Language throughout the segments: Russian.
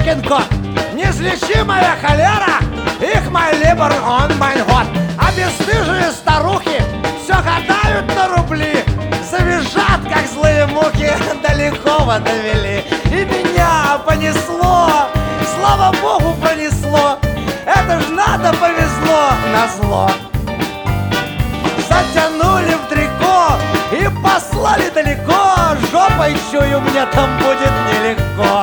сукин кот. Неизлечимая холера, их мой либер, он mein год. А бесстыжие старухи все гадают на рубли, завизжат, как злые мухи, далеко вы довели. И меня понесло, слава богу, пронесло. Это ж надо, повезло назло. Затянули в трико и послали далеко. Жопой чую, мне там будет нелегко.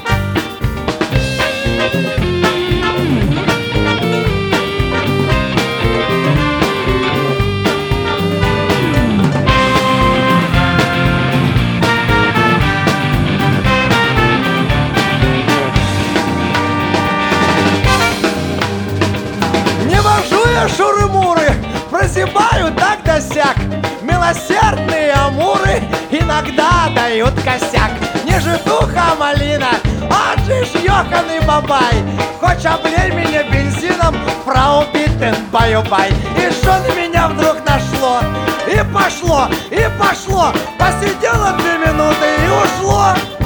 Не вожу я шуры-муры, прозябаю так да сяк. Милосердные амуры иногда дают косяк. Не житуха малина, а джиш ёханый бабай. Хочешь облей меня бензином, фрау Биттен, баю-бай. И что на меня вдруг нашло? И пошло, посидело 2 минуты и ушло.